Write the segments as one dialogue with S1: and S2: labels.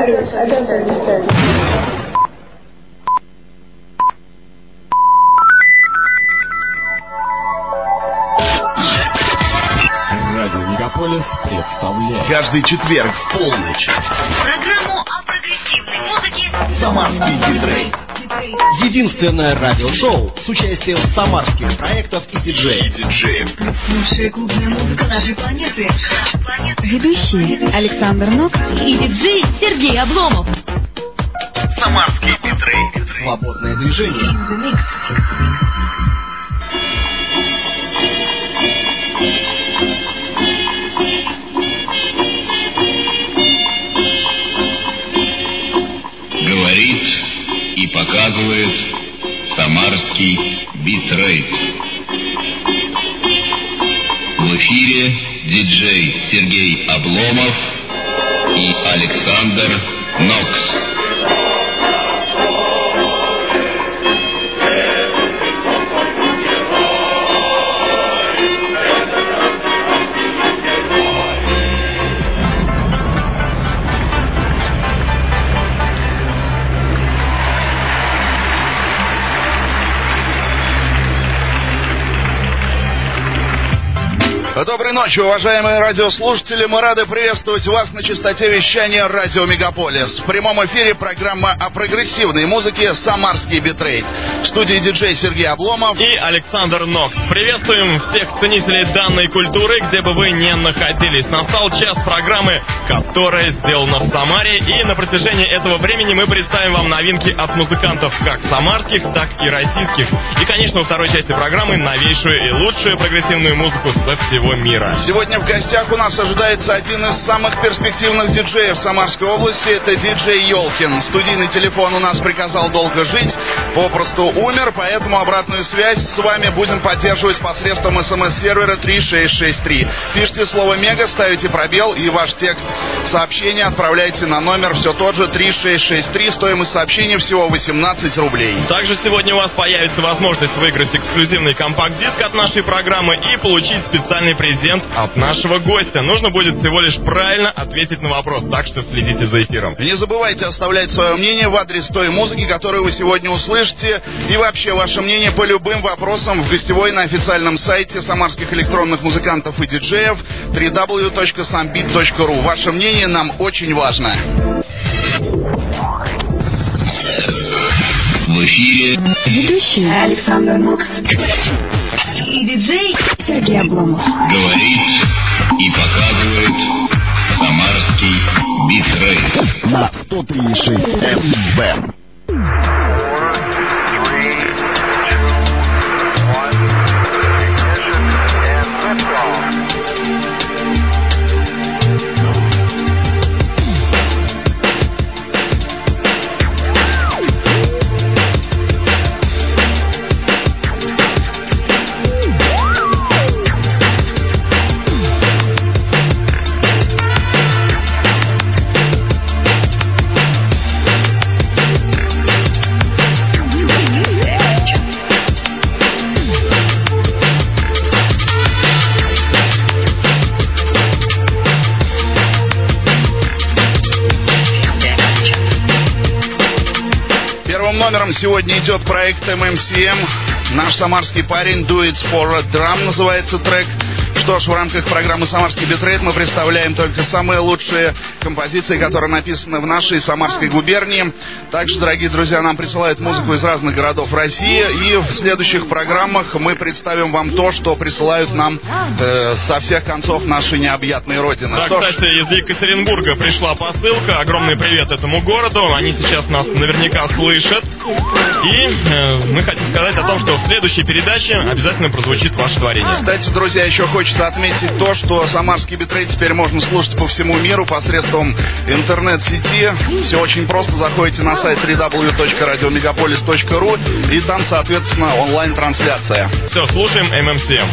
S1: Радио Мегаполис представляет
S2: каждый четверг в полночь
S3: программу о прогрессивной музыке
S2: «Самарский битрейт».
S4: Единственное радиошоу с участием самарских проектов и диджеев.
S3: Лучшая клубная музыка нашей планеты.
S5: Ведущие Александр Нокс
S3: И диджей Сергей Обломов.
S2: «Самарский битрейт».
S4: Свободное движение.
S6: Говорит и показывает самарский битрейт. В эфире диджей Сергей Обломов и Александр Нокс.
S2: Доброй ночи, уважаемые радиослушатели. Мы рады приветствовать вас на частоте вещания радио Мегаполис. В прямом эфире программа о прогрессивной музыке «Самарский битрейт». В студии диджей Сергей Обломов
S7: и Александр Нокс. Приветствуем всех ценителей данной культуры, где бы вы ни находились. Настал час программы, которая сделана в Самаре. И на протяжении этого времени мы представим вам новинки от музыкантов как самарских, так и российских. И, конечно, во второй части программы новейшую и лучшую прогрессивную музыку со всего мира.
S2: Сегодня в гостях у нас ожидается один из самых перспективных диджеев Самарской области. Это диджей Ёлкин. Студийный телефон у нас приказал долго жить, попросту умер, поэтому обратную связь с вами будем поддерживать посредством СМС-сервера 3663. Пишите слово «Мега», ставите пробел и ваш текст сообщения отправляйте на номер все тот же 3663. Стоимость сообщения всего 18 рублей.
S7: Также сегодня у вас появится возможность выиграть эксклюзивный компакт-диск от нашей программы и получить специальный презент от нашего гостя. Нужно будет всего лишь правильно ответить на вопрос, так что следите за эфиром.
S2: Не забывайте оставлять свое мнение в адрес той музыки, которую вы сегодня услышите, и вообще ваше мнение по любым вопросам в гостевой на официальном сайте самарских электронных музыкантов и диджеев www.sambit.ru. Ваше мнение нам очень важно.
S6: В эфире
S5: Ведущие Александр Нокс
S3: И диджей
S5: Сергей Обломов.
S6: говорит и показывает самарский битрейт.
S1: на 103,6 FM.
S2: Номером сегодня идет проект MMCM. Наш самарский парень Do It For A Drum называется трек. Что ж, в рамках программы «Самарский битрейт» мы представляем только самые лучшие композиции, которые написаны в нашей Самарской губернии. Также, дорогие друзья, нам присылают музыку из разных городов России. И в следующих программах мы представим вам то, что присылают нам со всех концов нашей необъятной родины.
S7: Да, кстати, из Екатеринбурга пришла посылка. Огромный привет этому городу. Они сейчас нас наверняка слышат. И мы хотим сказать о том, что в следующей передаче обязательно прозвучит ваше творение.
S2: Кстати, друзья, еще хочется отметить то, что самарский битрейт теперь можно слушать по всему миру посредством интернет-сети. Все очень просто. Заходите на сайт www.radiomegapolis.ru и там, соответственно, онлайн-трансляция.
S7: Все, слушаем MMCM.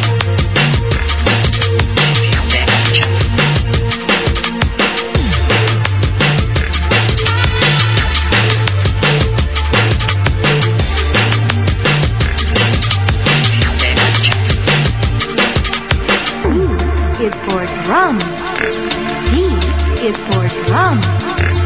S5: Is for drum. D is for drum.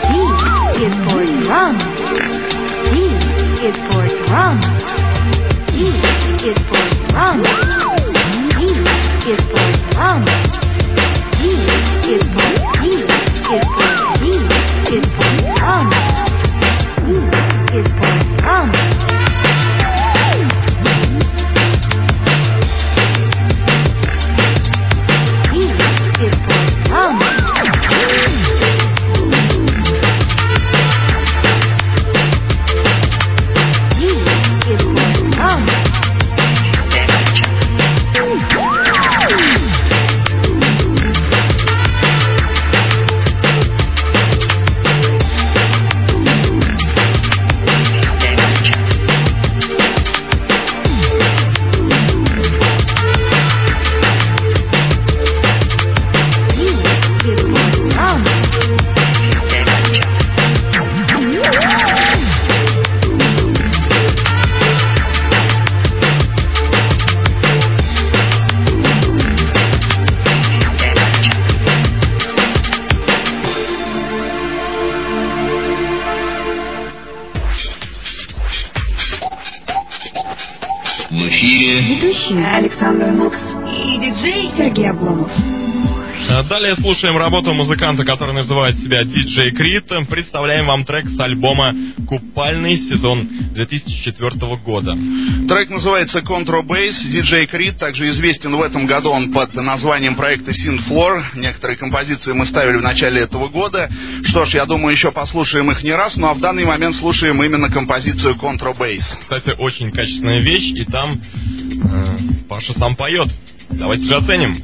S6: В эфире
S5: Ведущие Александр Нокс
S3: и диджей
S5: Сергей Обломов.
S7: Далее слушаем работу музыканта, который называет себя DJ Creed. Представляем вам трек с альбома «Купальный сезон» 2004 года.
S2: Трек называется «Contrabass». DJ Creed также известен в этом году, он под названием проекта Synthfloor. Некоторые композиции мы ставили в начале этого года. Что ж, я думаю, еще послушаем их не раз, ну а в данный момент слушаем именно композицию «Contrabass».
S7: Кстати, очень качественная вещь, и там Паша сам поет. Давайте же оценим.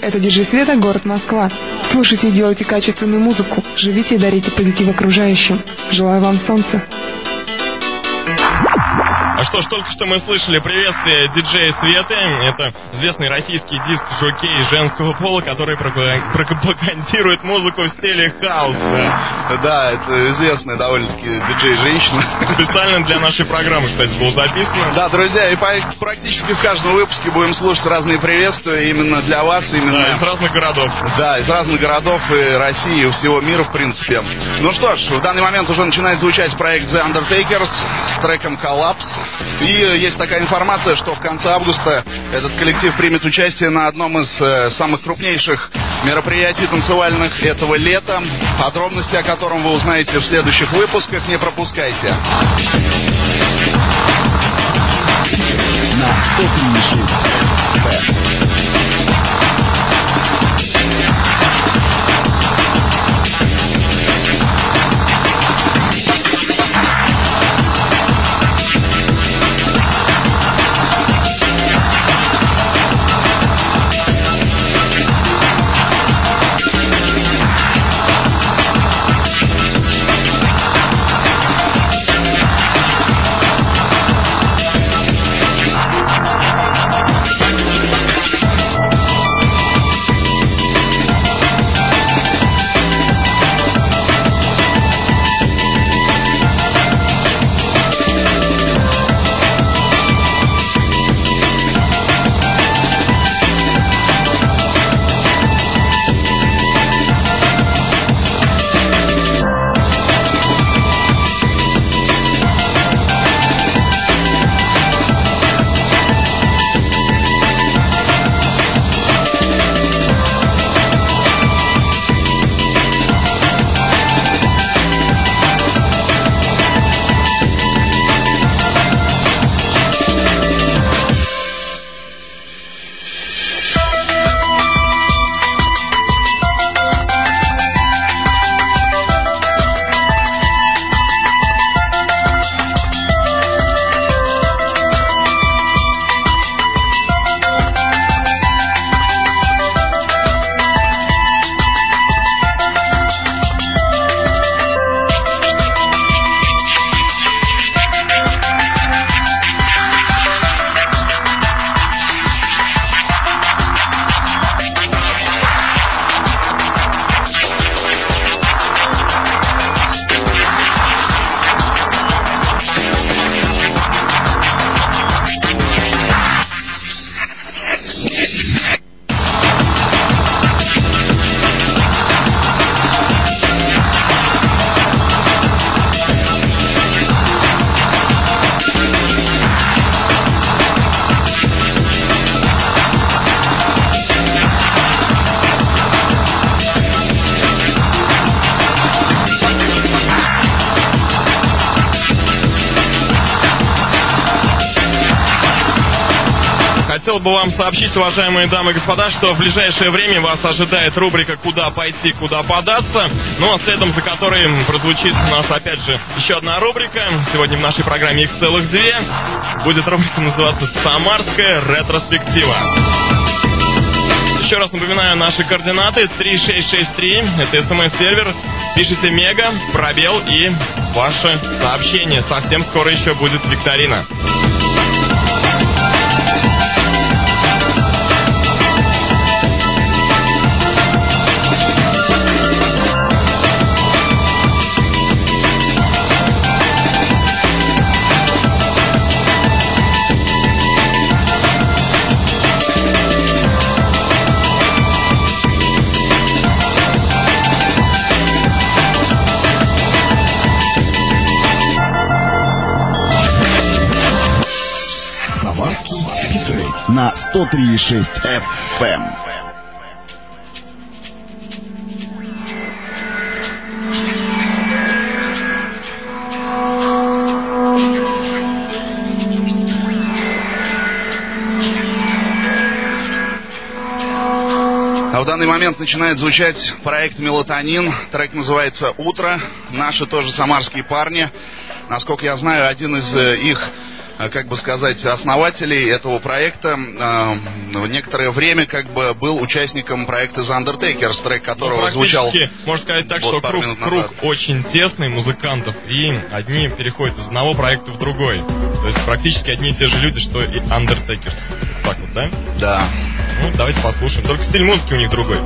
S8: Это диджей Света, город Москва. Слушайте и делайте качественную музыку. Живите и дарите позитив окружающим. Желаю вам солнца.
S7: А что ж, только что мы слышали приветствие диджея Светы. Это известный российский диск-жокей женского пола, который пропагандирует музыку в стиле хаус.
S2: Да, это известная довольно-таки диджей-женщина.
S7: Специально для нашей программы, кстати, было записано.
S2: Да, друзья, и практически в каждом выпуске будем слушать разные приветствия именно для вас. Именно...
S7: Да, из разных городов.
S2: Да, из разных городов и России, и всего мира, в принципе. Ну что ж, в данный момент уже начинает звучать проект The Undertakers с треком Collapse. И есть такая информация, что в конце августа этот коллектив примет участие на одном из самых крупнейших мероприятий танцевальных этого лета, подробности о котором вы узнаете в следующих выпусках. Не пропускайте.
S1: На 103.6
S7: Хотел бы вам сообщить, уважаемые дамы и господа, что в ближайшее время вас ожидает рубрика «Куда пойти, куда податься», ну а следом за которой прозвучит у нас опять же еще одна рубрика. Сегодня в нашей программе их целых две. Будет рубрика называться «Самарская ретроспектива». Еще раз напоминаю наши координаты: 3663, это СМС-сервер, пишите мега, пробел и ваше сообщение. Совсем скоро еще будет викторина.
S1: на 103.6 FM.
S2: А в данный момент начинает звучать проект «Мелатонин». Трек называется «Утро». Наши тоже самарские парни. Насколько я знаю, один из их как бы сказать, основателей этого проекта, некоторое время как бы был участником проекта The Undertakers, трек которого звучал...
S7: Можно сказать так, что круг очень тесный музыкантов, и одни переходят из одного проекта в другой. То есть практически одни и те же люди, что и Undertakers. Так вот, да?
S2: Да.
S7: Ну, давайте послушаем. Только стиль музыки у них другой.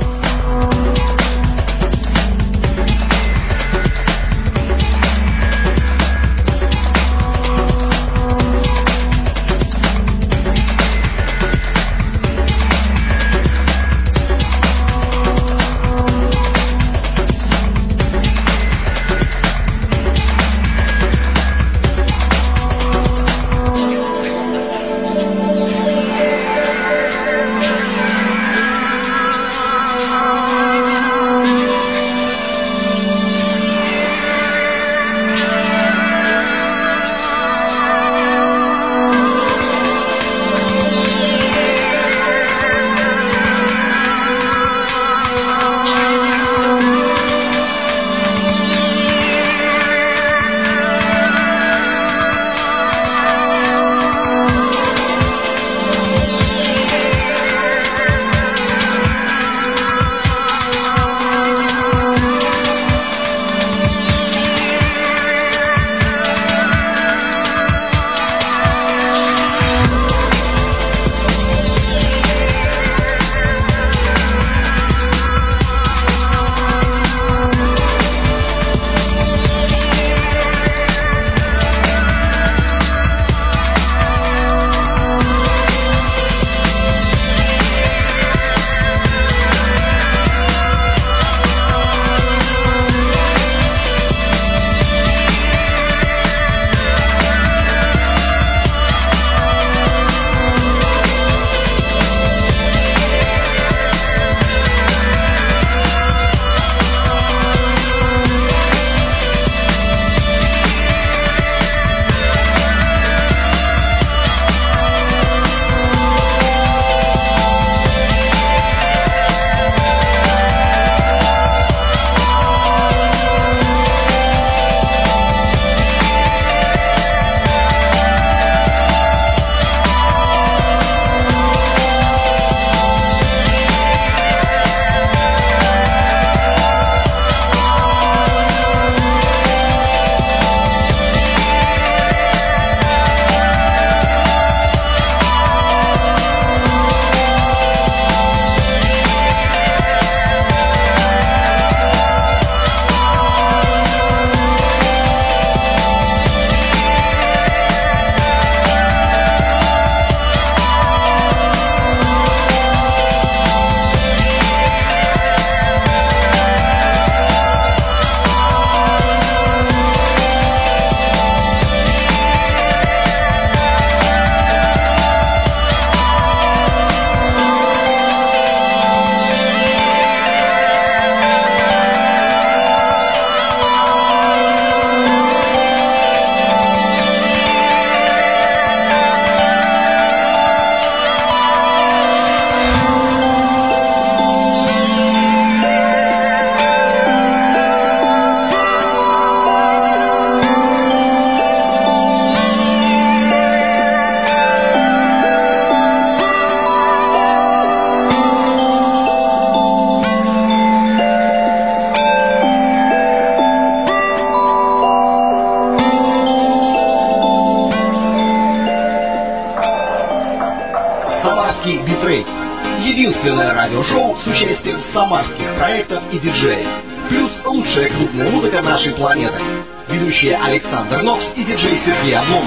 S4: Самарский битрейт. Единственное радиошоу с участием самарских проектов и диджеев. Плюс лучшая клубная музыка нашей планеты. Ведущие Александр Нокс и диджей Сергей Обломов.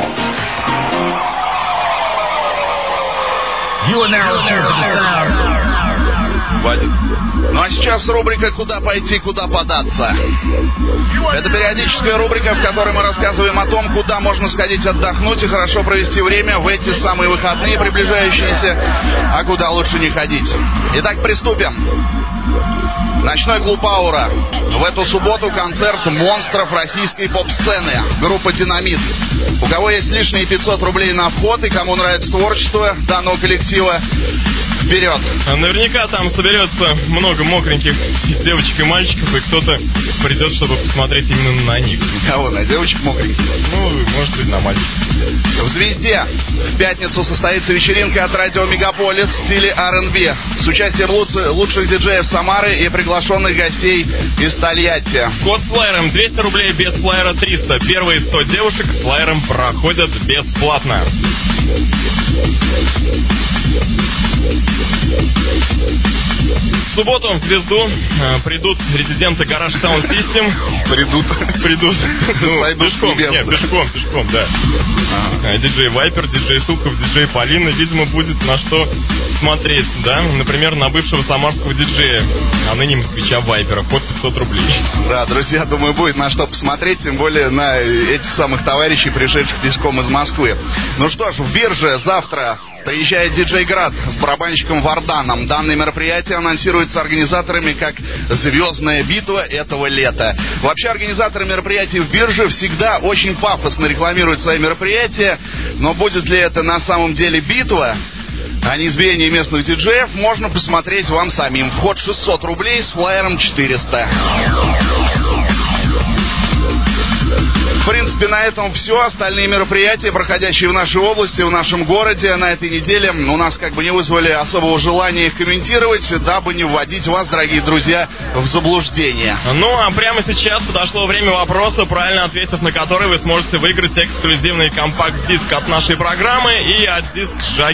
S2: Ну а сейчас рубрика «Куда пойти, куда податься». Это периодическая рубрика, в которой мы рассказываем о том, куда можно сходить отдохнуть и хорошо провести время в эти самые выходные приближающиеся, а куда лучше не ходить. Итак, приступим. Ночной клуб «Аура». В эту субботу концерт монстров российской поп-сцены. Группа «Динамит». У кого есть лишние 500 рублей на вход и кому нравится творчество данного коллектива, Вперед!
S7: Наверняка там соберется много мокреньких девочек и мальчиков, и кто-то придет, чтобы посмотреть именно на них.
S2: Кого? На девочек мокреньких?
S7: Ну, может быть, на мальчиков.
S2: В «Звезде» в пятницу состоится вечеринка от радио «Мегаполис» в стиле R&B с участием лучших диджеев Самары и приглашенных гостей из Тольятти.
S7: Код с флайером 200 рублей, без флайера 300. Первые 100 девушек с флайером проходят бесплатно. В субботу в «Звезду» придут резиденты Garage Sound System. Придут. Пешком, да. Диджей Вайпер, диджей Сухов, диджей Полина. Видимо, будет на что смотреть, да? Например, на бывшего самарского диджея, а ныне москвича Вайпера. Под 500 рублей.
S2: Да, друзья, думаю, будет на что посмотреть, тем более на этих самых товарищей, пришедших пешком из Москвы. Ну что ж, в Бирже завтра приезжает диджей Град с барабанщиком Варданом. Данное мероприятие анонсируется организаторами как звездная битва этого лета. Вообще, организаторы мероприятий в Бирже всегда очень пафосно рекламируют свои мероприятия, но будет ли это на самом деле битва, а не избиение местных диджеев, можно посмотреть вам самим. Вход 600 рублей, с флайером 400. В принципе, на этом все. Остальные мероприятия, проходящие в нашей области, в нашем городе на этой неделе, у нас как бы не вызвали особого желания их комментировать, дабы не вводить вас, дорогие друзья, в заблуждение.
S7: Ну, а прямо сейчас подошло время вопроса, правильно ответив на который вы сможете выиграть эксклюзивный компакт-диск от нашей программы и от диск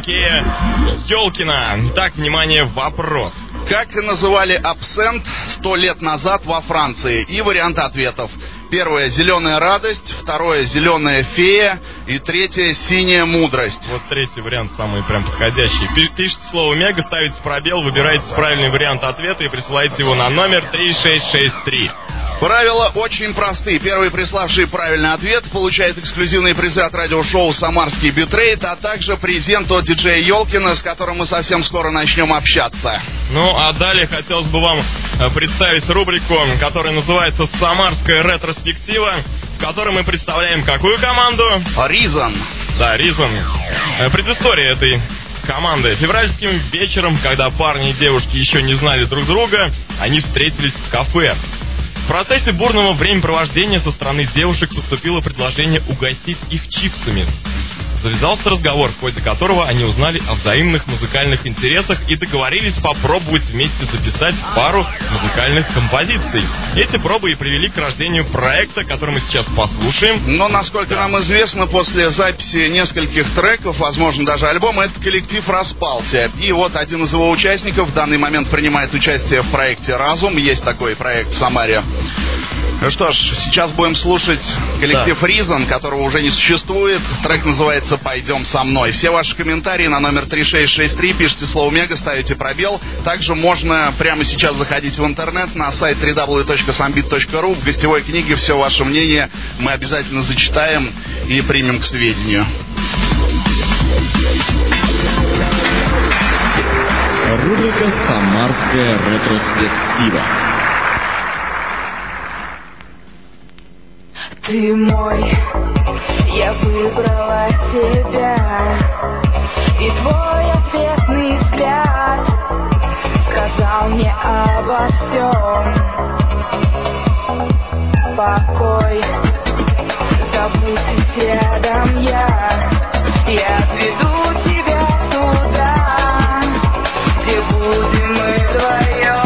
S7: жокея Ёлкина. Так, внимание, вопрос.
S2: Как называли абсент 100 лет назад во Франции? И варианты ответов. Первое — зеленая радость, второе — зеленая фея и третье — синяя мудрость.
S7: Вот третий вариант самый прям подходящий. Пишите слово «мега», ставите пробел, выбираете правильный вариант ответа и присылаете его на номер 3663.
S2: Правила очень простые. Первый, приславший правильный ответ, получает эксклюзивные призы от радиошоу «Самарский битрейт», а также презент от диджея Ёлкина, с которым мы совсем скоро начнем общаться.
S7: Ну, а далее хотелось бы вам представить рубрику, которая называется «Самарская ретроспектива», в которой мы представляем какую команду?
S2: Reason.
S7: Да, Reason. Предыстория этой команды. Февральским вечером, когда парни и девушки еще не знали друг друга, они встретились в кафе. В процессе бурного времяпровождения со стороны девушек поступило предложение угостить их чипсами. Завязался разговор, в ходе которого они узнали о взаимных музыкальных интересах и договорились попробовать вместе записать пару музыкальных композиций. Эти пробы и привели к рождению проекта, который мы сейчас послушаем.
S2: Но, насколько нам известно, после записи нескольких треков, возможно, даже альбома, этот коллектив распался. И вот один из его участников в данный момент принимает участие в проекте «Разум». Есть такой проект в Самаре. Ну что ж, сейчас будем слушать коллектив Reason, которого уже не существует. Трек называется «Пойдем со мной». Все ваши комментарии на номер 3663, пишите слово «мега», ставите пробел. Также можно прямо сейчас заходить в интернет на сайт www.sambit.ru. В гостевой книге все ваше мнение мы обязательно зачитаем и примем к сведению.
S1: Рубрика «Самарская ретроспектива».
S9: Ты мой, я выбрала тебя, и твой ответный взгляд сказал мне обо всем. Покой, забудь рядом я отведу тебя туда, где будем мы вдвоем.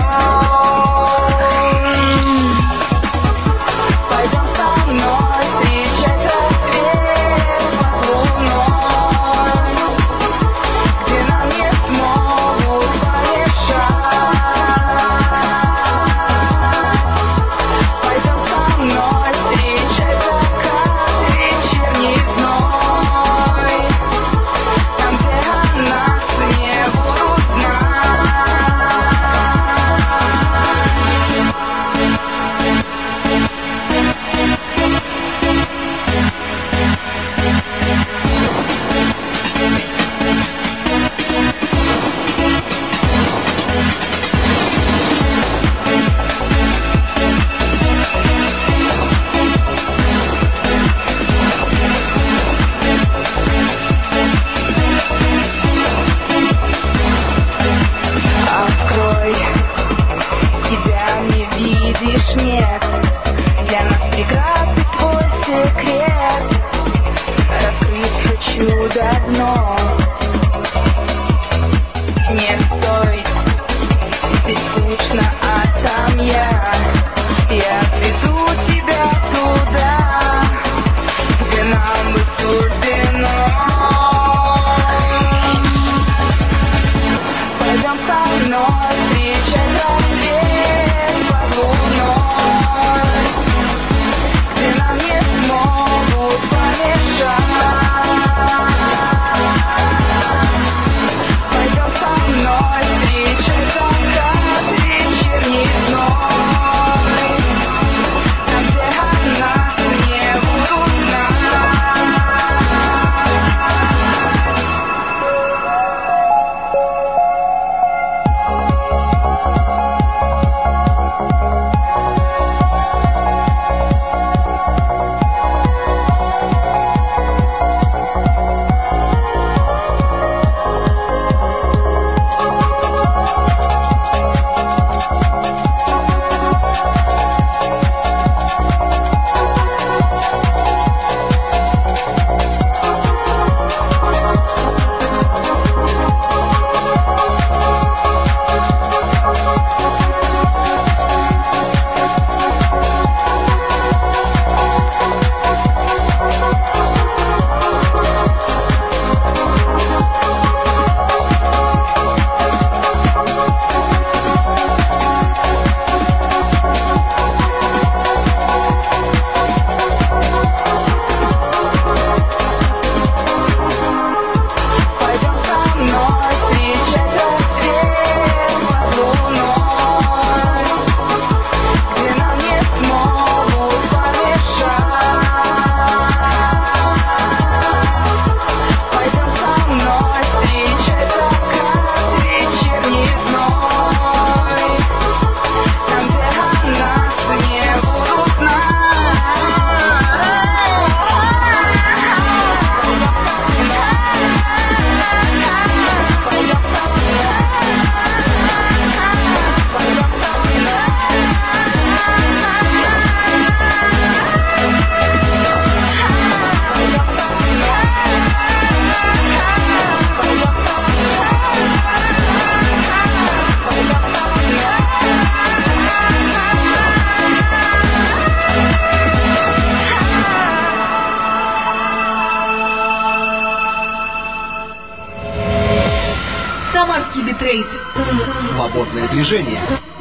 S3: Битрейт.
S4: Свободное движение.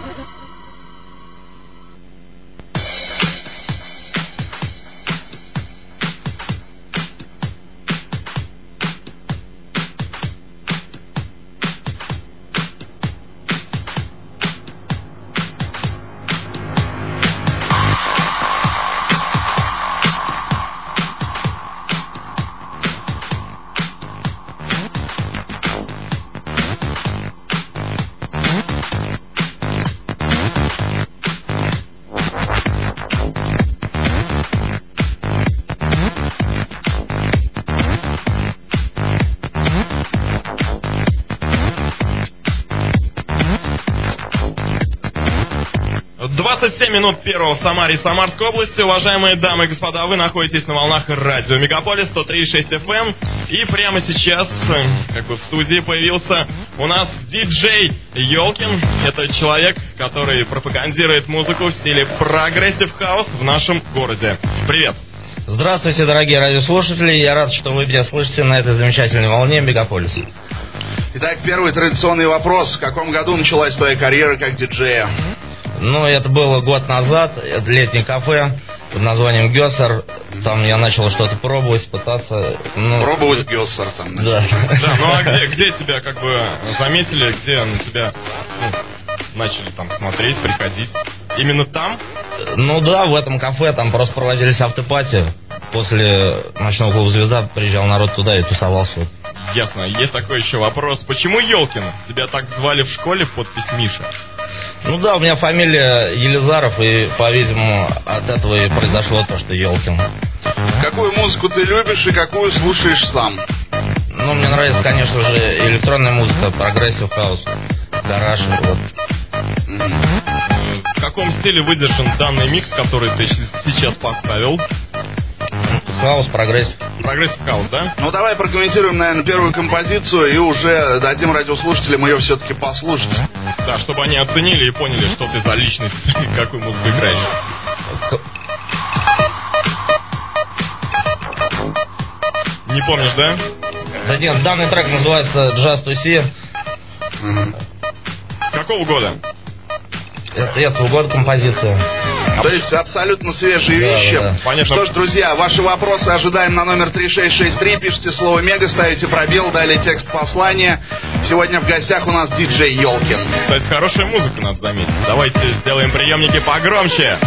S7: Минут первого в Самаре и Самарской области. Уважаемые дамы и господа, вы находитесь на волнах радио Мегаполис 103.6 FM. И прямо сейчас, в студии появился у нас диджей Ёлкин. Это человек, который пропагандирует музыку в стиле прогрессив хаус в нашем городе. Привет!
S10: Здравствуйте, дорогие радиослушатели. Я рад, что вы меня слышите на этой замечательной волне Мегаполис.
S2: Итак, первый традиционный вопрос. В каком году началась твоя карьера как диджея?
S10: Это было год назад. Это летнее кафе под названием Гёссер. Там я начал что-то пробовать, пытаться.
S2: Пробовать Гёссер там.
S10: Да.
S7: А где тебя заметили, где на тебя начали там смотреть, приходить? Именно там?
S10: В этом кафе там просто проводились автопати. После ночного клуба «Звезда» приезжал народ туда и тусовался.
S7: Ясно. Есть такой еще вопрос. Почему Ёлкин? Тебя так звали в школе в подпись Миша?
S10: У меня фамилия Елизаров, и, по-видимому, от этого и произошло то, что Ёлкин.
S2: Какую музыку ты любишь и какую слушаешь сам?
S10: Мне нравится, конечно же, электронная музыка, прогрессив хаус, гараж.
S7: В каком стиле выдержан данный микс, который ты сейчас поставил?
S10: Хаус, прогрессив.
S7: Прогрессив хаус, да?
S2: Давай прокомментируем, наверное, первую композицию и уже дадим радиослушателям ее все-таки послушать.
S7: Да, чтобы они оценили и поняли, что ты за личность, какую музыку играешь. Не помнишь, да?
S10: Да нет, данный трек называется «Just to See».
S7: Какого года?
S10: Этого года композиция.
S2: То есть абсолютно свежие вещи.
S10: Да.
S7: Понятно.
S2: Что ж, друзья, ваши вопросы ожидаем на номер 3663. Пишите слово «Мега», ставите пробел, далее текст послания. Сегодня в гостях у нас диджей Ёлкин.
S7: Кстати, хорошая музыка, надо заметить. Давайте сделаем приемники погромче.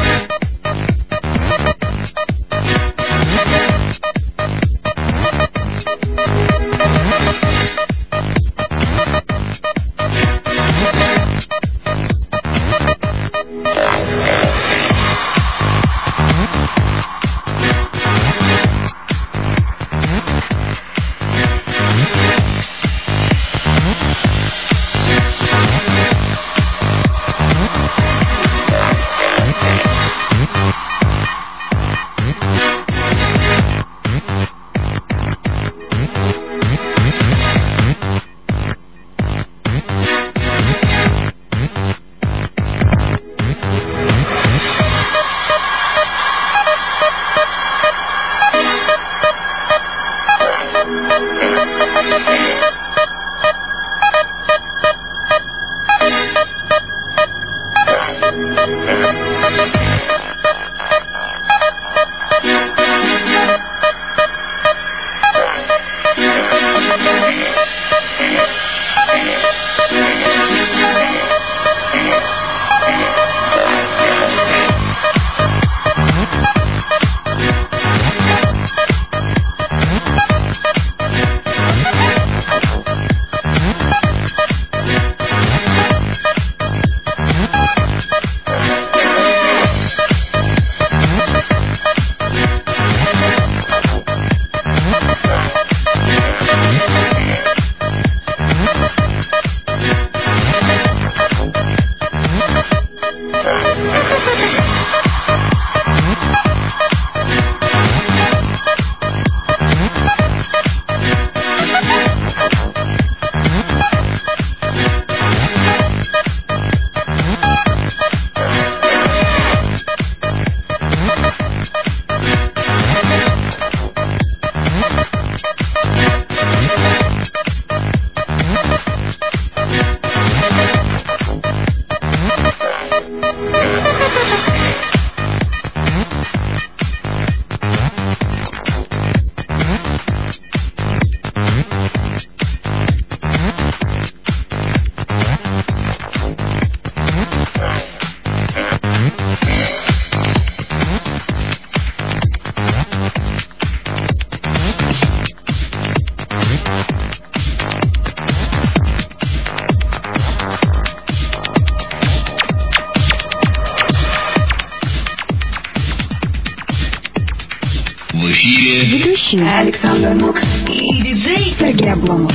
S6: В эфире
S5: Ведущий Александр Нокс
S3: и диджей
S5: Сергей Обломов.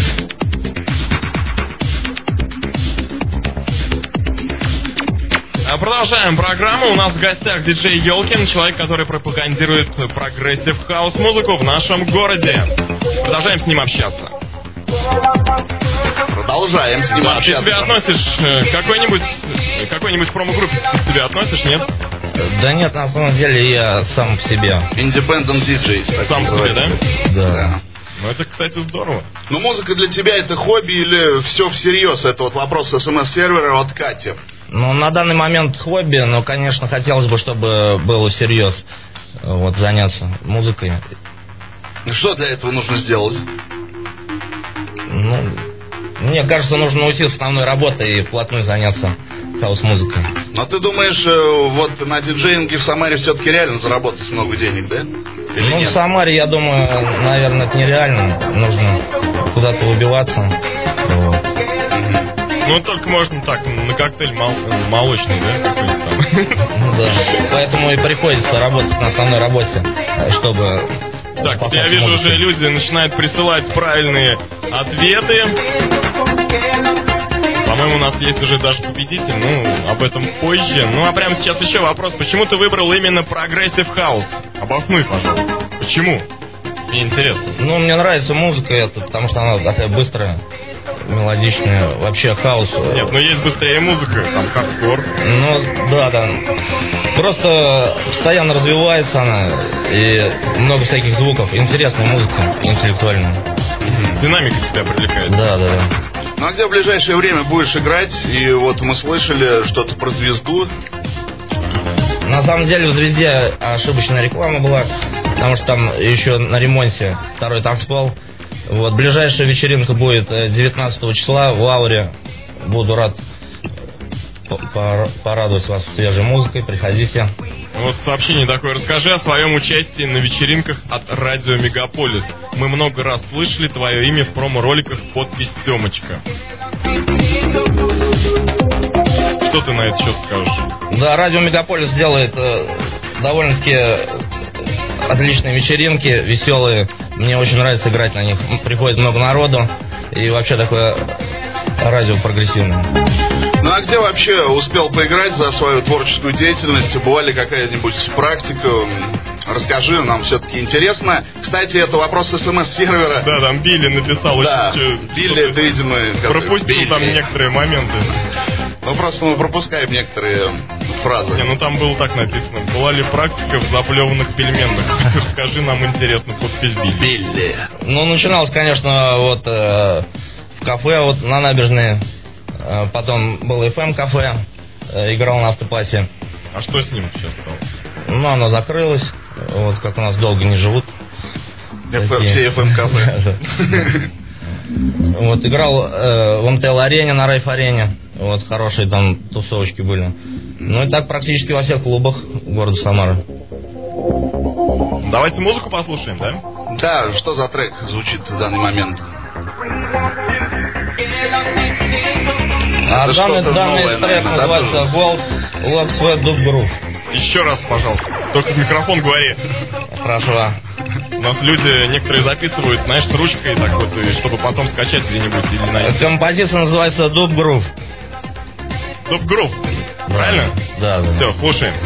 S7: Продолжаем программу. У нас в гостях диджей Ёлкин, человек, который пропагандирует прогрессив хаус-музыку в нашем городе. Продолжаем с ним общаться.
S2: Продолжаем с ним общаться.
S7: Ты себя относишь к какой-нибудь промо-группе? Ты себя относишь, нет?
S10: Да нет, на самом деле я сам по себе.
S2: Independent DJs.
S7: Сам по себе, да?
S10: Да.
S7: Ну это, кстати, здорово.
S2: Ну, музыка для тебя это хобби или все всерьез? Это вот вопрос СМС-сервера от Кати.
S10: Ну, на данный момент хобби, но, конечно, хотелось бы, чтобы было всерьез вот, заняться музыкой.
S2: Что для этого нужно сделать?
S10: Ну, мне кажется, нужно уйти с основной работы и вплотную заняться хаус-музыкой.
S2: Но ты думаешь, вот на диджеинге в Самаре все-таки реально заработать много денег, да? Или
S10: ну,
S2: нет?
S10: в Самаре, я думаю, наверное, это нереально. Нужно куда-то выбиваться. Вот.
S7: Ну, только можно так, на коктейль молочный, да, какой-нибудь там.
S10: Ну, да. Поэтому и приходится работать на основной работе, чтобы...
S7: Так, я вижу, уже люди начинают присылать правильные ответы. По-моему, у нас есть уже даже победитель, ну, об этом позже. Ну, а прямо сейчас еще вопрос. Почему ты выбрал именно прогрессив хаус? Обоснуй, пожалуйста. Почему? Мне интересно.
S10: Ну, мне нравится музыка эта, потому что она такая быстрая, мелодичная. Вообще хаус...
S7: Нет, но есть быстрее музыка, там хардкор.
S10: Ну, да. Просто постоянно развивается она, и много всяких звуков. Интересная музыка, интеллектуальная.
S7: Динамика тебя привлекает.
S10: Да.
S2: Ну, а где в ближайшее время будешь играть? И вот мы слышали что-то про «Звезду».
S10: На самом деле в «Звезде» ошибочная реклама была, потому что там еще на ремонте второй танцпол. Вот, ближайшая вечеринка будет 19 числа в Ауре. Буду рад порадовать вас свежей музыкой. Приходите.
S7: Вот сообщение такое. Расскажи о своем участии на вечеринках от Радио Мегаполис. Мы много раз слышали твое имя в промо-роликах, подпись Тёмочка. Что ты на это счет скажешь?
S10: Да, Радио Мегаполис делает довольно-таки отличные вечеринки, веселые. Мне очень нравится играть на них. Приходит много народу. И вообще такое радио прогрессивное.
S2: Ну, а где вообще успел поиграть за свою творческую деятельность? Была ли какая-нибудь практика? Расскажи, нам все-таки интересно. Кстати, это вопрос СМС-сервера.
S7: Да, там Билли написал.
S2: Да, Билли, ты, видимо...
S7: пропустил там некоторые моменты.
S2: Ну, просто мы пропускаем некоторые фразы.
S7: Не, ну там было так написано. Была ли практика в заплеванных пельменных? Расскажи, нам интересно, подпись
S2: Билли.
S10: Ну, начиналось, конечно, вот в кафе, вот на набережной. Потом было FM-кафе, играл на автопате.
S7: А что с ним сейчас стало?
S10: Ну, оно закрылось. Вот как у нас долго не живут.
S2: Все FM-кафе.
S10: Вот, играл в МТЛ-арене, на Райф-арене. Вот, хорошие там тусовочки были. Ну и так практически во всех клубах города Самара.
S7: Давайте музыку послушаем, да?
S2: Да, что за трек звучит в данный момент?
S10: А данный трек называется Gold Lock Sweat Dub Groove.
S7: Еще раз, пожалуйста. Только в микрофон говори.
S10: Хорошо.
S7: У нас люди некоторые записывают, знаешь, с ручкой, так вот, и чтобы потом скачать где-нибудь или найти.
S10: Композиция называется Dub Groove.
S7: Dub Groove, правильно?
S10: Да.
S7: Все, слушаем.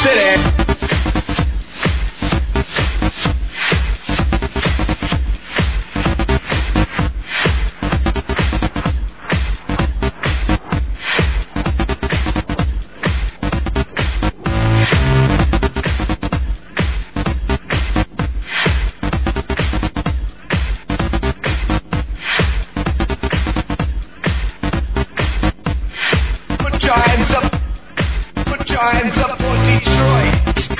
S11: city. Put your hands up for Detroit.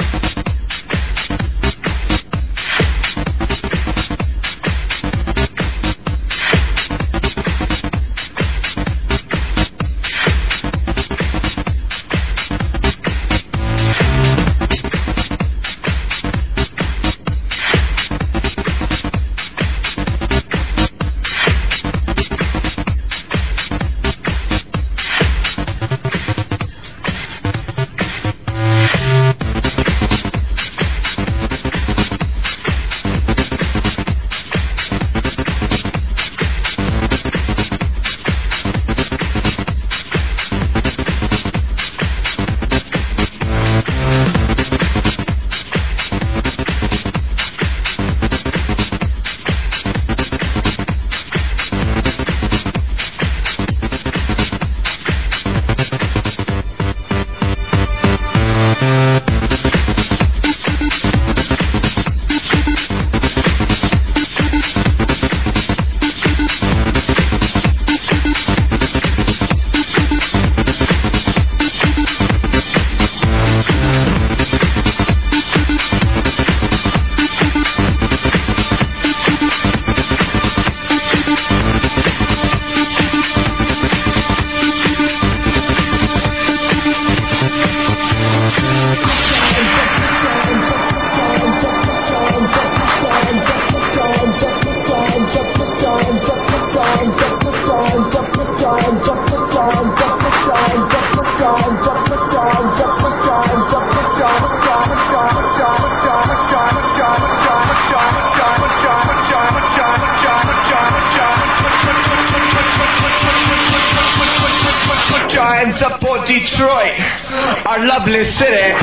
S11: Hands up for Detroit, our lovely city.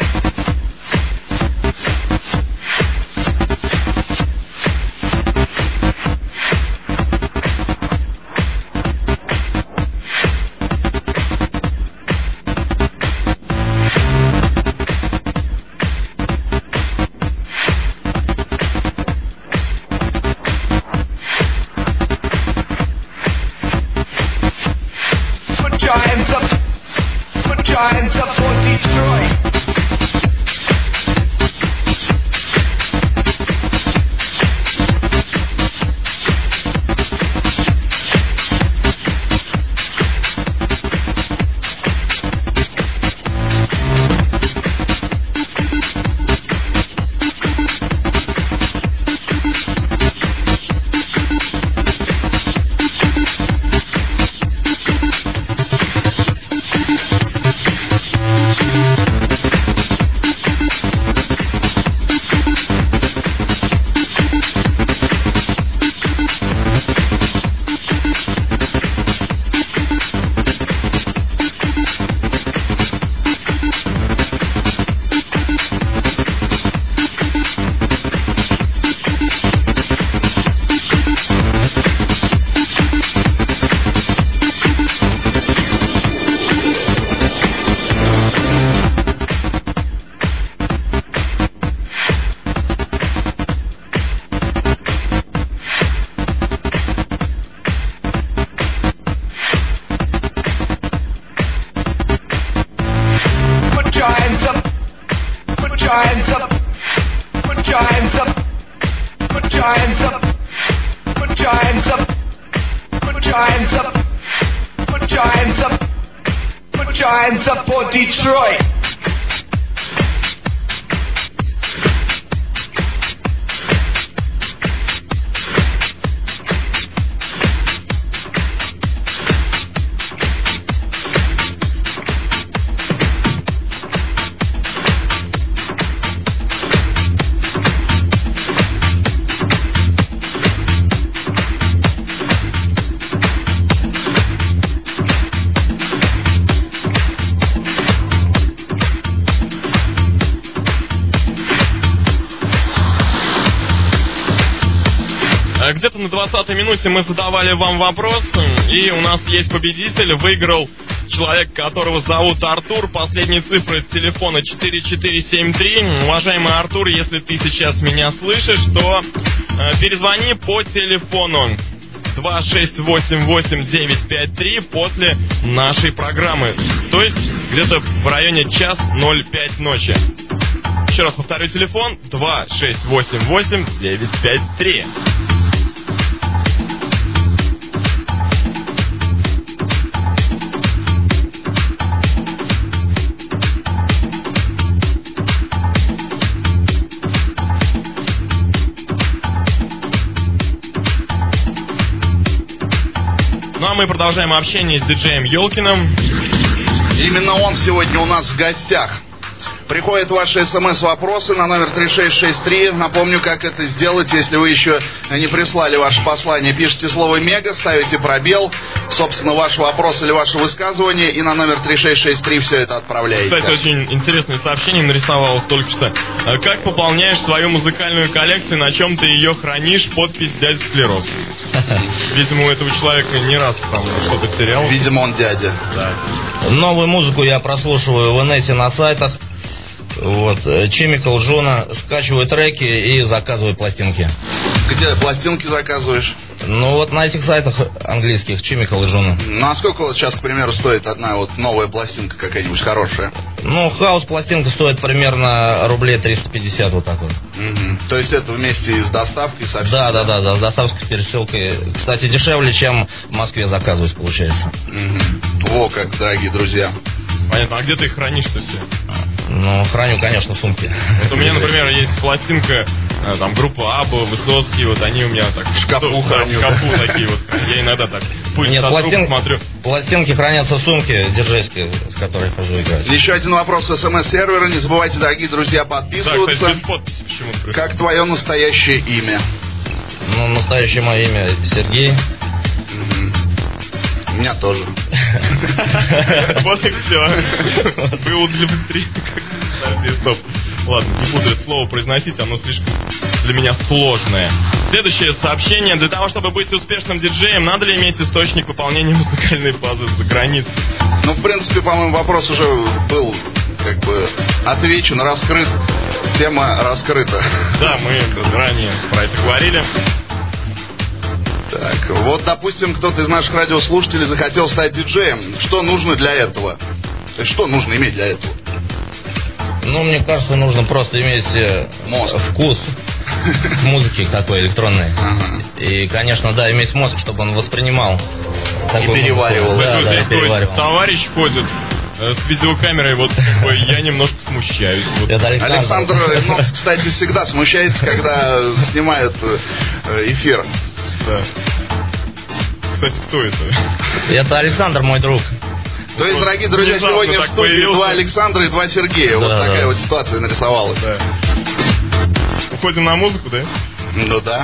S11: Put your hands up for Detroit. Hands up for Detroit.
S7: Где-то на 20-й минуте мы задавали вам вопрос, и у нас есть победитель. Выиграл человек, которого зовут Артур. Последние цифры телефона 4473. Уважаемый Артур, если ты сейчас меня слышишь, то перезвони по телефону 2688953 после нашей программы. То есть где-то в районе 1:05 ночи. Еще раз повторю телефон 2688953. Ну а мы продолжаем общение с диджеем Ёлкиным.
S2: Именно он сегодня у нас в гостях. Приходят ваши смс-вопросы на номер 3663. Напомню, как это сделать, если вы еще не прислали ваше послание. Пишите слово «Мега», ставите пробел, собственно, ваш вопрос или ваше высказывание, и на номер 3663 все это отправляете.
S7: Кстати, очень интересное сообщение нарисовалось только что. Как пополняешь свою музыкальную коллекцию, на чем ты ее хранишь? Подпись «Дядя Склероз». Видимо, у этого человека не раз там что-то терял.
S2: Видимо, он дядя.
S7: Да.
S10: Новую музыку я прослушиваю в инете на сайтах. Вот, Chemical Джона, скачиваю треки и заказываю пластинки.
S2: Где пластинки заказываешь?
S10: Ну вот на этих сайтах английских, Chemical Джона.
S2: Ну а сколько вот сейчас, к примеру, стоит одна вот новая пластинка какая-нибудь хорошая?
S10: Ну, хаус-пластинка стоит примерно рублей 350, вот так вот.
S2: То есть это вместе с доставкой совсем?
S10: Да, с доставкой, с пересылкой. Кстати, дешевле, чем в Москве заказывать, получается.
S2: Во как, дорогие друзья.
S7: Понятно, а где ты их хранишь-то все?
S10: Ну, храню, конечно, в сумке.
S7: Вот у меня, например, есть пластинка, там, группа Абба, Высоцкий, вот они у меня так в шкафу храню. В шкафу такие вот. Я иногда так пульс от рук смотрю.
S10: Пластинки хранятся в сумке диджейской, с которой хожу играть.
S2: Еще один вопрос с СМС-сервера. Не забывайте, дорогие друзья, подписываться.
S7: Да, кстати, без подписи почему-то.
S2: Как твое настоящее имя?
S10: Ну, настоящее мое имя Сергей.
S2: У меня тоже.
S7: Вот и все. Был для внутри. Стоп. Ладно, не буду это слово произносить, оно слишком для меня сложное. Следующее сообщение. Для того, чтобы быть успешным диджеем, надо ли иметь источник пополнения музыкальной базы за границей?
S2: Ну, в принципе, по-моему, вопрос уже был как бы отвечен, раскрыт. Тема раскрыта.
S7: Да, мы ранее про это говорили.
S2: Так, вот, допустим, кто-то из наших радиослушателей захотел стать диджеем. Что нужно для этого? Что нужно иметь для этого?
S10: Ну, мне кажется, нужно просто иметь вкус к музыке такой электронной. И, конечно, да, иметь мозг, чтобы он воспринимал.
S2: И переваривал.
S10: Да,
S7: здесь
S10: переваривал.
S7: Товарищ ходит с видеокамерой, вот как бы, я немножко смущаюсь. Вот.
S2: Александр, кстати, всегда смущается, когда снимает эфир.
S7: Да. Кстати, кто это?
S10: Это Александр, мой друг.
S2: То есть, дорогие друзья, сегодня в студии два Александра и два Сергея. Вот такая вот ситуация нарисовалась.
S7: Да. Уходим на музыку, да?
S2: Ну да.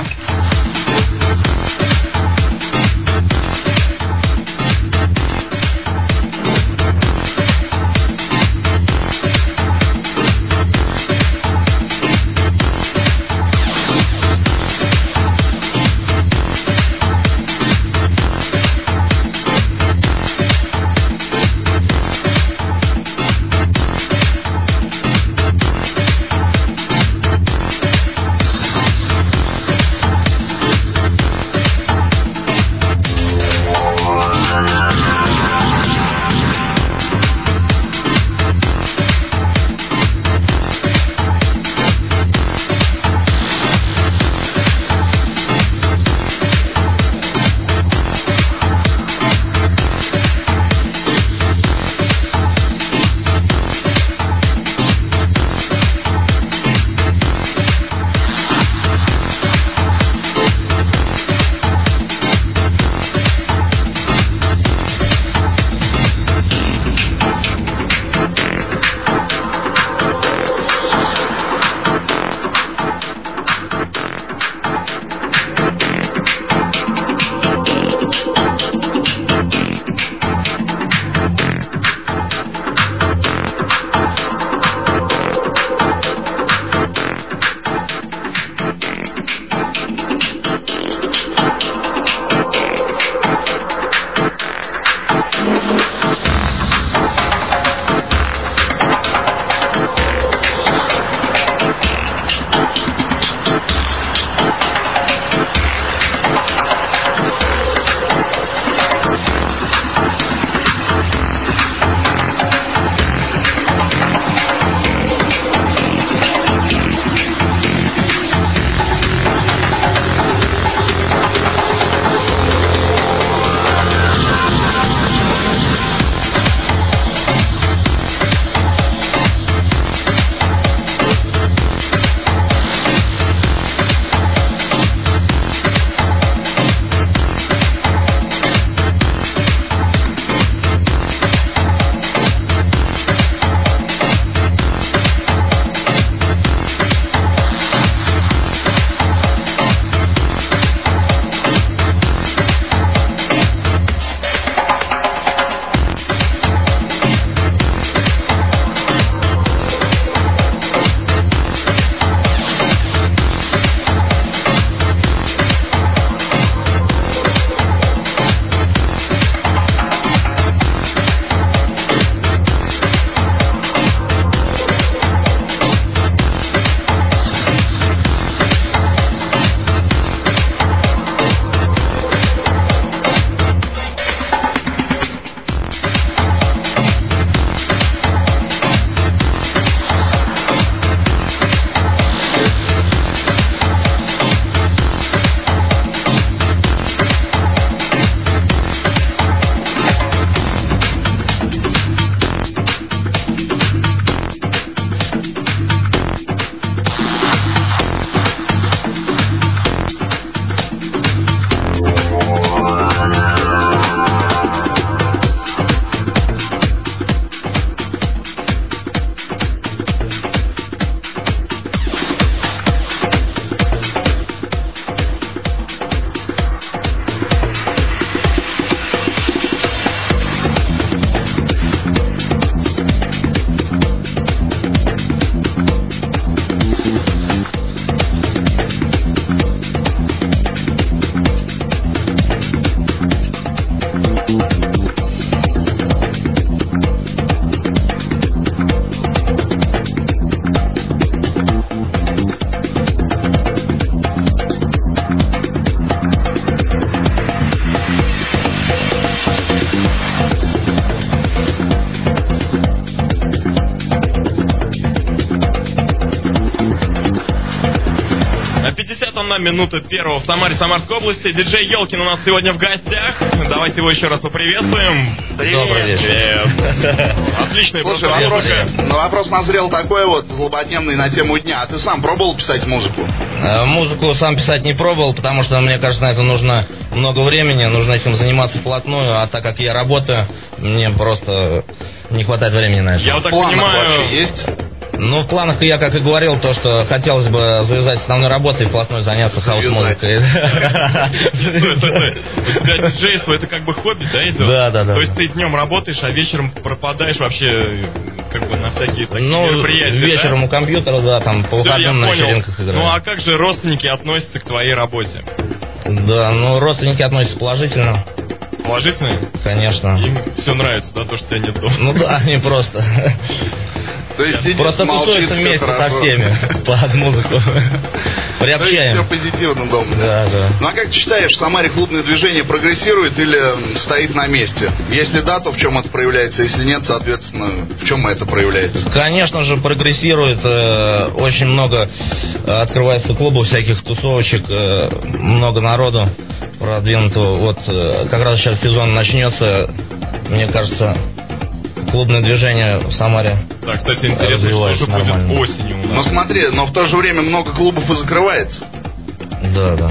S7: одна минута первого в Самаре, Самарской области. Диджей Ёлкин у нас сегодня в гостях. Давайте его еще раз поприветствуем.
S10: Добрый вечер.
S7: Отличный.
S2: Слушай, вопрос назрел такой вот, злободневный на тему дня. А ты сам пробовал писать музыку?
S10: Музыку сам писать не пробовал, потому что, мне кажется, на это нужно много времени, нужно этим заниматься вплотную, а так как я работаю, мне просто не хватает времени на это.
S7: Я вот так понимаю...
S2: есть?
S10: Ну, в планах я, как и говорил, то, что хотелось бы завязать основной работой и вплотную заняться хаус-музыкой.
S7: Стой. У тебя диджейство, это как бы хобби, да, идет?
S10: Да.
S7: То есть ты днем работаешь, а вечером пропадаешь вообще как бы на всякие такие мероприятия,
S10: вечером у компьютера, да, там по выходным на вечеринках играю.
S7: Ну, а как же родственники относятся к твоей работе?
S10: Да, родственники относятся положительно.
S7: Положительно?
S10: Конечно.
S7: Им все нравится, да, то, что тебя нет дома?
S10: Ну да, они просто...
S2: То есть
S10: просто тусуются вместе со всеми под музыку. Приобщаем.
S2: Все позитивно дома.
S10: Да.
S2: Ну а как ты считаешь, в Самаре клубное движение прогрессирует или стоит на месте? Если да, то в чем это проявляется? Если нет, соответственно, в чем это проявляется?
S10: Конечно же, прогрессирует. Очень много открывается клубов, всяких тусовочек, много народу продвинутого. Вот как раз сейчас сезон начнется, мне кажется, клубное движение в Самаре.
S7: Да, кстати, интересно, что же будет осенью у нас.
S2: Но смотри, но в то же время много клубов и закрывается.
S10: Да.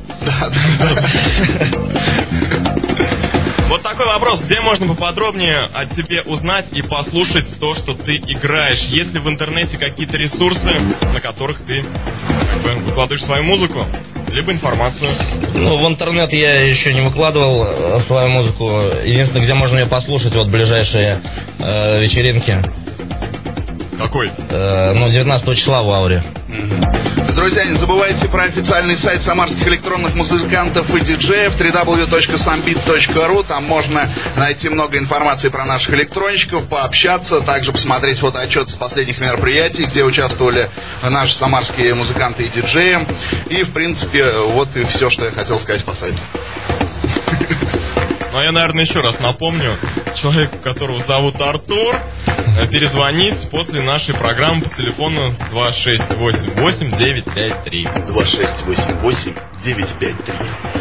S7: Вот такой вопрос. Где можно поподробнее о тебе узнать и послушать то, что ты играешь? Есть ли в интернете какие-то ресурсы, на которых ты выкладываешь свою музыку? Либо информацию?
S10: В интернет я еще не выкладывал свою музыку. Единственное, где можно ее послушать, вот ближайшие вечеринки.
S7: Какой?
S10: 19 числа в Ауре.
S2: Друзья, не забывайте про официальный сайт самарских электронных музыкантов и диджеев www.sambit.ru. Там можно найти много информации про наших электронщиков, пообщаться, также посмотреть фотоотчет с последних мероприятий, где участвовали наши самарские музыканты и диджеи. И, в принципе, вот и все, что я хотел сказать по сайту.
S7: Ну, я, наверное, еще раз напомню, человеку, которого зовут Артур, перезвонить после нашей программы по телефону 2688-953.
S2: 2688-953.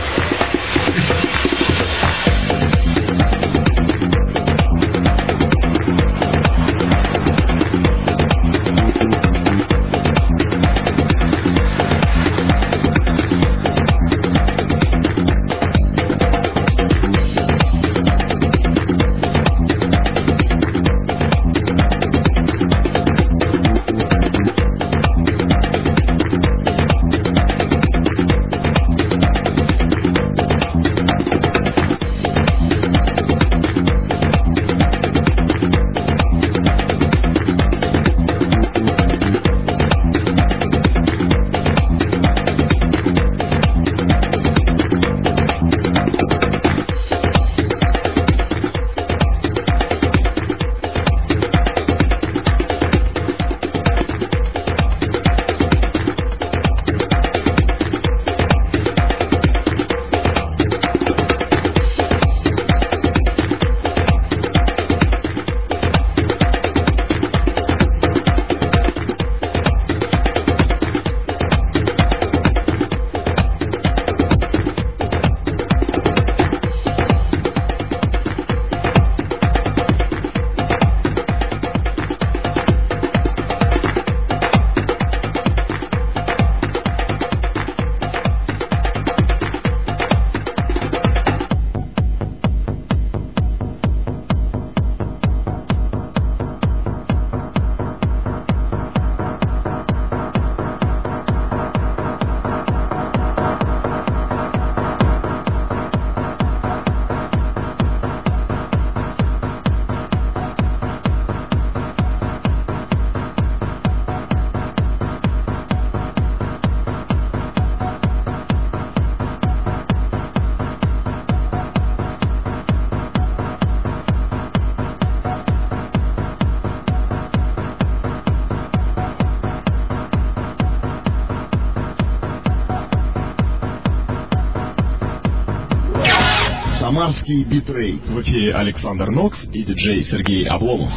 S1: Самарский битрейт. В эфире Александр Нокс и диджей Сергей Обломов.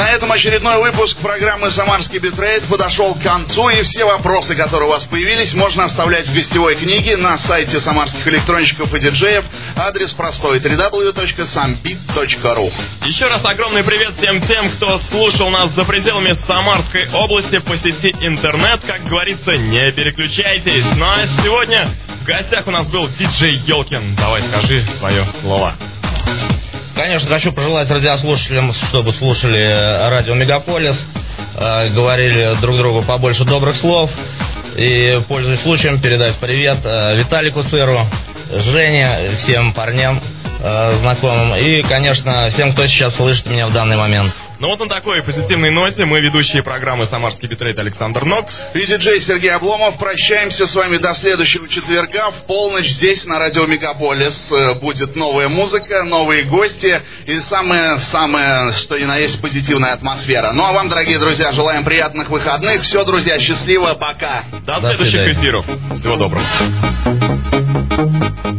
S2: На этом очередной выпуск программы «Самарский битрейт» подошел к концу, и все вопросы, которые у вас появились, можно оставлять в гостевой книге на сайте самарских электронщиков и диджеев. Адрес простой: www.sambit.ru.
S7: Еще раз огромный привет всем тем, кто слушал нас за пределами Самарской области по сети интернет. Как говорится, не переключайтесь. Ну а сегодня в гостях у нас был диджей Ёлкин. Давай, скажи свое слово.
S10: Конечно, хочу пожелать радиослушателям, чтобы слушали радио Мегаполис, говорили друг другу побольше добрых слов. И, пользуясь случаем, передать привет Виталику Сыру, Жене, всем парням знакомым и, конечно, всем, кто сейчас слышит меня в данный момент.
S7: Ну вот на такой позитивной ноте мы, ведущие программы «Самарский битрейт» Александр Нокс
S2: и диджей Сергей Обломов, прощаемся с вами до следующего четверга. В полночь здесь, на радио Мегаполис, будет новая музыка, новые гости и самое, что ни на есть, позитивная атмосфера. Ну а вам, дорогие друзья, желаем приятных выходных. Все, друзья, счастливо, пока.
S7: До следующих эфиров. Всего доброго.